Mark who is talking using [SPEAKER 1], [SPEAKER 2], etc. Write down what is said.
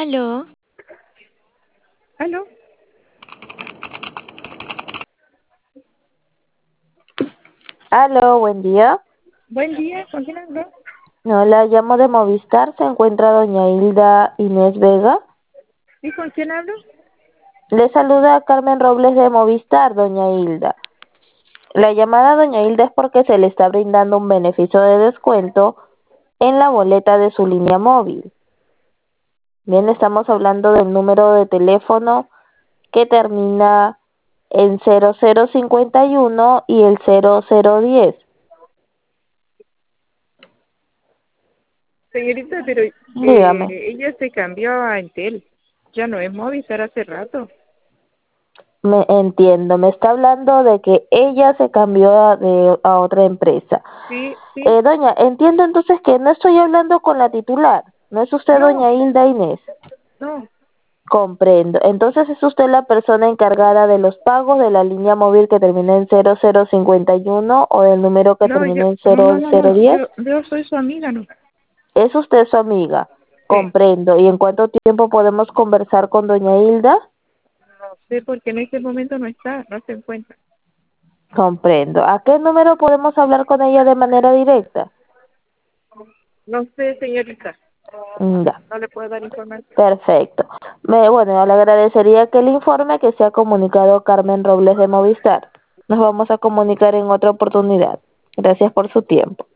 [SPEAKER 1] Aló,
[SPEAKER 2] ¿Aló?
[SPEAKER 3] Aló, buen día.
[SPEAKER 2] Buen día, ¿con quién hablo?
[SPEAKER 3] No, la llamo de Movistar. ¿Se encuentra doña Hilda Inés Vega?
[SPEAKER 2] ¿Y con quién hablo?
[SPEAKER 3] Le saluda Carmen Robles de Movistar, doña Hilda. La llamada a doña Hilda es porque se le está brindando un beneficio de descuento en la boleta de su línea móvil. Bien, estamos hablando del número de teléfono que termina en 0051 y el 0010.
[SPEAKER 2] Señorita, pero
[SPEAKER 3] Dígame.
[SPEAKER 2] ella se cambió a Entel. Ya no es Movistar hace rato.
[SPEAKER 3] Me entiendo, me está hablando de que ella se cambió a otra empresa.
[SPEAKER 2] Sí, sí.
[SPEAKER 3] Doña, entiendo entonces que no estoy hablando con la titular, no es usted
[SPEAKER 2] No,
[SPEAKER 3] doña Hilda Inés.
[SPEAKER 2] no,
[SPEAKER 3] Comprendo, entonces es usted la persona encargada de los pagos de la línea móvil que termina en 0051 o del número que
[SPEAKER 2] no,
[SPEAKER 3] termina en
[SPEAKER 2] no.
[SPEAKER 3] 0010.
[SPEAKER 2] Yo soy su amiga, ¿no?
[SPEAKER 3] Es usted su amiga,
[SPEAKER 2] Sí.
[SPEAKER 3] comprendo. ¿Y en cuánto tiempo podemos conversar con doña Hilda?
[SPEAKER 2] No sé porque en este momento no está, no se encuentra.
[SPEAKER 3] Comprendo. ¿A qué número podemos hablar con ella de manera directa?
[SPEAKER 2] No sé, señorita.
[SPEAKER 3] Ya.
[SPEAKER 2] No le puedo dar información.
[SPEAKER 3] Perfecto. Bueno, le agradecería que le informe que se ha comunicado Carmen Robles de Movistar. Nos vamos a comunicar en otra oportunidad. Gracias por su tiempo.